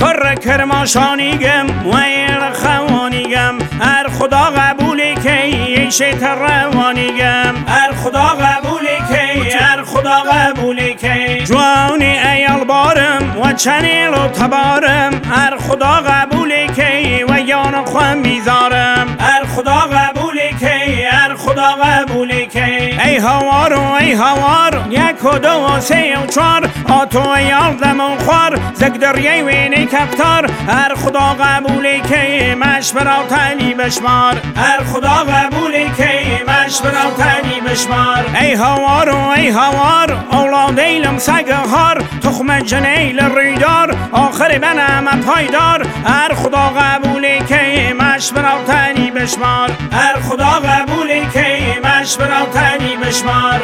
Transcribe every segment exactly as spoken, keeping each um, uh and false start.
کر کرماشانیگم ویر خوانیگم هر خدا قبولی که ایشت روانیگم هر خدا قبولی که هر خدا قبولی که جوانی ایال بارم و چنیل و تبارم هر خدا قبولی که و یان خواه میذارم هر خدا قبولی که هر خدا قبولی که ای هوار و ای هوار یک و دو و سه و چار آتو ایال دمون خوار زگ دریه وینی کفتار هر خدا قبولی که مش برا تلی بشمار هر خدا قبولی که مش برا تلی بشمار ای هوار و ای هوار اولاد ایلم سگهار تخم جنیل ریدار آخر بنم پایدار هر خدا قبولی که مش برا تلی بشمار هر خدا قبولی که مش برا تلی بشمار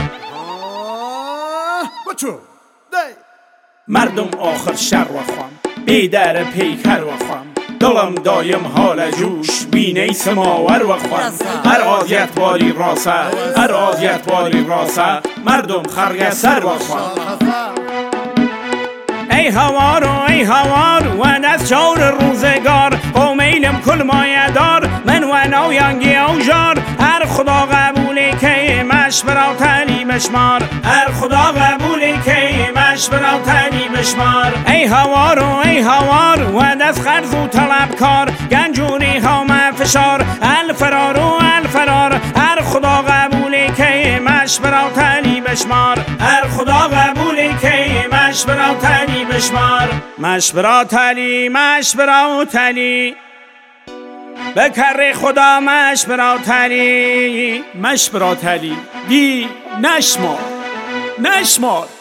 مردم آخر شر و خام بیدر پیکر و خام دلم دایم حال جوش بینی سماور و خوان هر آزیت باری راسه هر آزیت باری راسه مردم خرگ سر و خوان ای هوار و ای هوار و دست چار روزگار قومیلم کل مایه دار من و نویانگی او جار هر خدا قبولی که مش برا تلی بشمار هر خدا قبولی که مش برا تلی بشمار ای هوار و ای هوار و دست خرز و طلبکار گنجوری هم فشار الفرار و الفرار هر خدا قبولی که مش برا تلی بشمار هر خدا قبولی که مش برا تلی بشمار مش برا تلی مش برا تلی بکر خدا مش برا تلی مش برا تلی دی نشمار نشمار